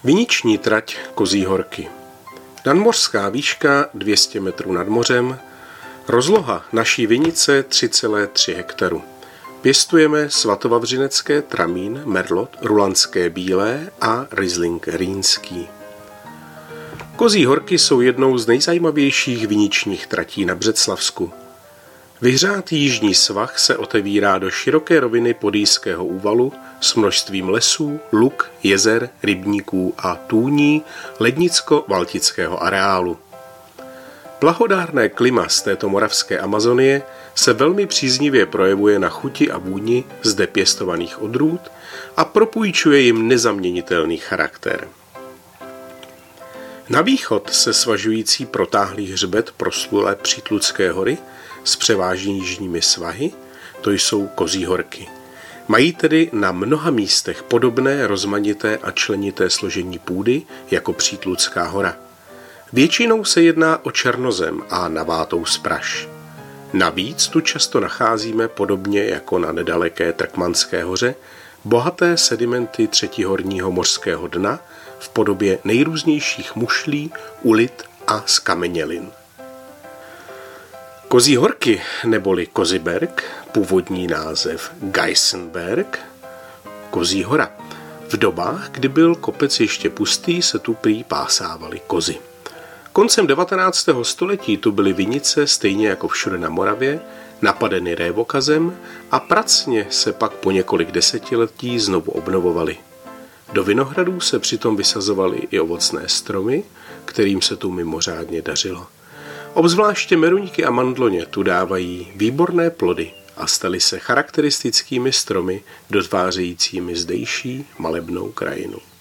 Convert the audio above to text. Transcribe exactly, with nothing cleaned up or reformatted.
Viniční trať Kozí horky. Nadmořská výška dvě stě metrů nad mořem, rozloha naší vinice tři celé tři hektaru. Pěstujeme svatovavřinecké tramín, merlot, rulandské bílé a riesling rýnský. Kozí horky jsou jednou z nejzajímavějších viničních tratí na Břeclavsku. Vyhřátý jižní svah se otevírá do široké roviny Podijského úvalu s množstvím lesů, luk, jezer, rybníků a tůní lednicko-valtického areálu. Blahodárné klima z této moravské Amazonie se velmi příznivě projevuje na chuti a vůni zde pěstovaných odrůd a propůjčuje jim nezaměnitelný charakter. Na východ se svažující protáhlý hřbet proslulé Přítludské hory s převážně jižními svahy, to jsou Kozí horky. Mají tedy na mnoha místech podobné rozmanité a členité složení půdy jako Přítludská hora. Většinou se jedná o černozem a navátou spraš. Navíc tu často nacházíme, podobně jako na nedaleké Trkmanské hoře, bohaté sedimenty třetihorního mořského dna v podobě nejrůznějších mušlí, ulit a skamenělin. Kozí horky neboli Koziberg, původní název Geisenberg, Kozí hora. V dobách, kdy byl kopec ještě pustý, se tu prý pásávaly kozy. Koncem devatenáctého století tu byly vinice, stejně jako všude na Moravě, napadeny révokazem a pracně se pak po několik desetiletí znovu obnovovaly. Do vinohradů se přitom vysazovaly i ovocné stromy, kterým se tu mimořádně dařilo. Obzvláště meruňky a mandloně tu dávají výborné plody a staly se charakteristickými stromy dotvářejícími zdejší malebnou krajinu.